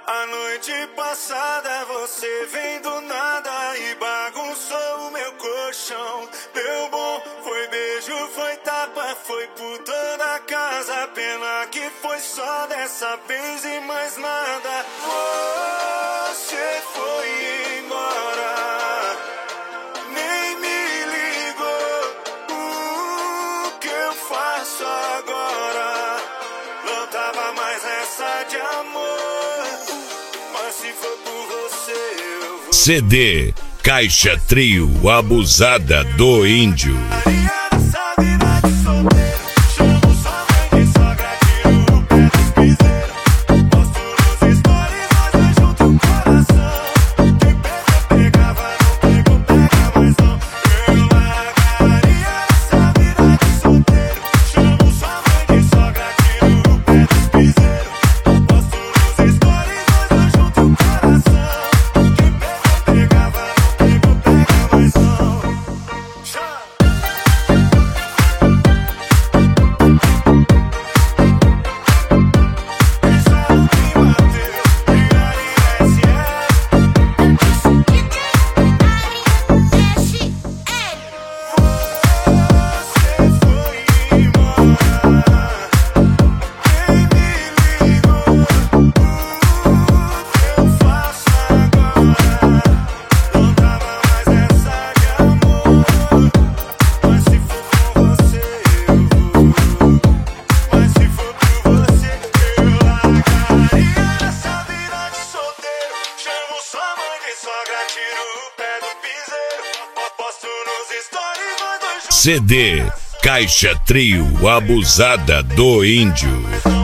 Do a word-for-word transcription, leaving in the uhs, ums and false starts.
A noite passada você vem do nada e bagunçou o meu colchão. Deu bom, foi beijo, foi tapa, foi por toda a casa. Pena que foi só dessa vez e mais nada. Você foi embora, nem me ligou. O que eu faço agora? Não tava mais essa de amor, mas se for por você eu vou. C D Caixa Trio Abusada do Índio. C D Caixa Trio Abusada do Índio.